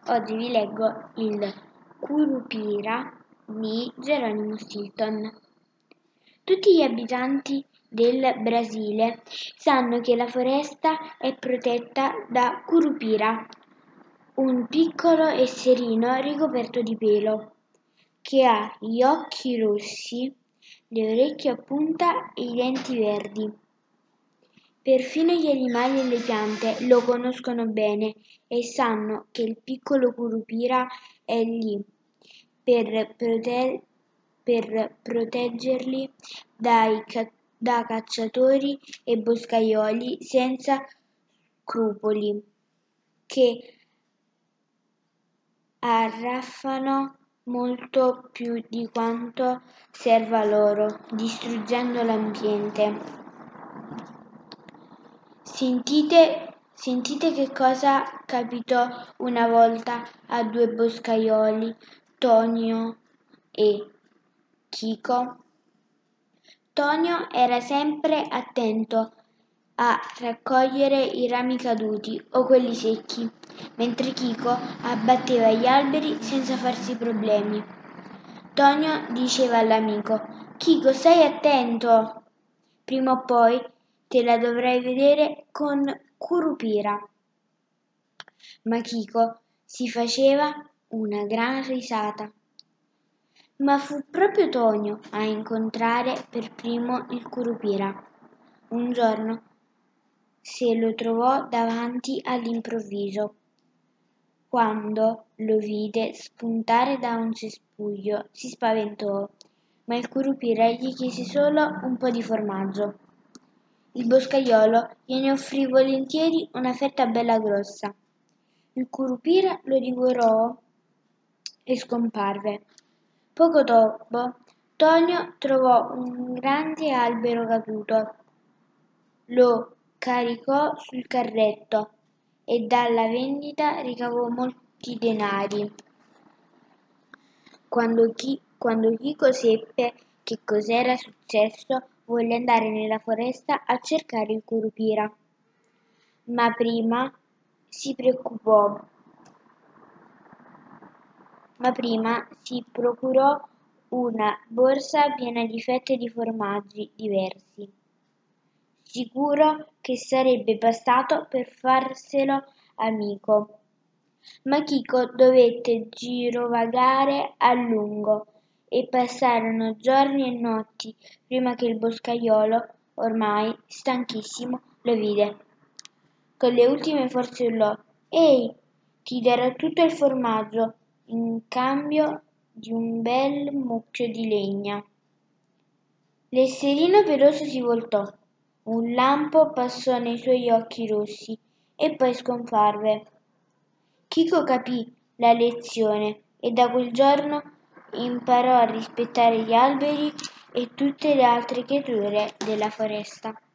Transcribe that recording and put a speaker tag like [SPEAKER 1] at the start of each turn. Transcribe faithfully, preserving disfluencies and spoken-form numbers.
[SPEAKER 1] Oggi vi leggo il Curupira di Geronimo Stilton. Tutti gli abitanti del Brasile sanno che la foresta è protetta da Curupira, un piccolo esserino ricoperto di pelo, che ha gli occhi rossi, le orecchie a punta e i denti verdi. Perfino gli animali e le piante lo conoscono bene e sanno che il piccolo Curupira è lì per, prote- per proteggerli dai ca- da cacciatori e boscaioli senza scrupoli, che arraffano molto più di quanto serva loro, distruggendo l'ambiente. Sentite, sentite che cosa capitò una volta a due boscaioli, Tonio e Chico. Tonio era sempre attento a raccogliere i rami caduti o quelli secchi, mentre Chico abbatteva gli alberi senza farsi problemi. Tonio diceva all'amico: Chico, stai attento! Prima o poi te la dovrai vedere con Curupira. Ma Chico si faceva una gran risata. Ma fu proprio Tonio a incontrare per primo il Curupira. Un giorno se lo trovò davanti all'improvviso. Quando lo vide spuntare da un cespuglio si spaventò, ma il Curupira gli chiese solo un po' di formaggio. Il boscaiolo gliene offrì volentieri una fetta bella grossa. Il Curupira lo divorò e scomparve. Poco dopo Tonio trovò un grande albero caduto, lo caricò sul carretto e dalla vendita ricavò molti denari. Quando, chi, quando Chico seppe che cos'era successo, volle andare nella foresta a cercare il Curupira. Ma prima si preoccupò. Ma prima si procurò una borsa piena di fette di formaggi diversi, sicuro che sarebbe bastato per farselo amico. Ma Chico dovette girovagare a lungo e passarono giorni e notti prima che il boscaiolo, ormai stanchissimo, lo vide. Con le ultime forze urlò: Ehi, ti darò tutto il formaggio in cambio di un bel mucchio di legna. L'esserino peloso si voltò. Un lampo passò nei suoi occhi rossi e poi scomparve. Chico capì la lezione e da quel giorno imparò a rispettare gli alberi e tutte le altre creature della foresta.